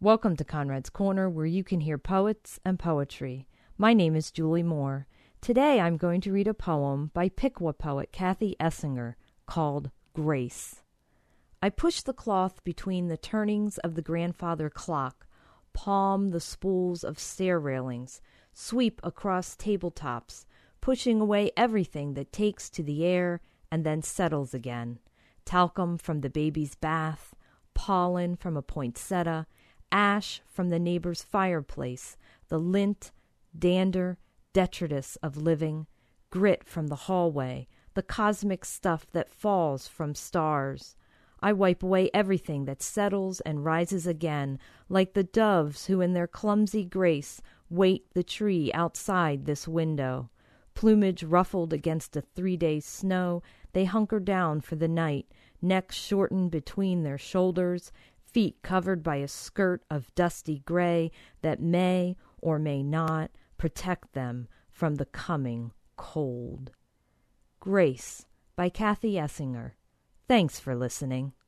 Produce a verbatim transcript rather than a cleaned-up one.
Welcome to Conrad's Corner, where you can hear poets and poetry. My name is Julie Moore. Today I'm going to read a poem by Piqua poet Cathy Essinger called Grace. I push the cloth between the turnings of the grandfather clock, palm the spools of stair railings, sweep across tabletops, pushing away everything that takes to the air and then settles again. Talcum from the baby's bath, pollen from a poinsettia, ash from the neighbor's fireplace, the lint, dander, detritus of living, grit from the hallway, the cosmic stuff that falls from stars. I wipe away everything that settles and rises again, like the doves who in their clumsy grace wait the tree outside this window. Plumage ruffled against a three-day snow, they hunker down for the night, necks shortened between their shoulders, feet covered by a skirt of dusty gray that may or may not protect them from the coming cold. Grace by Cathy Essinger. Thanks for listening.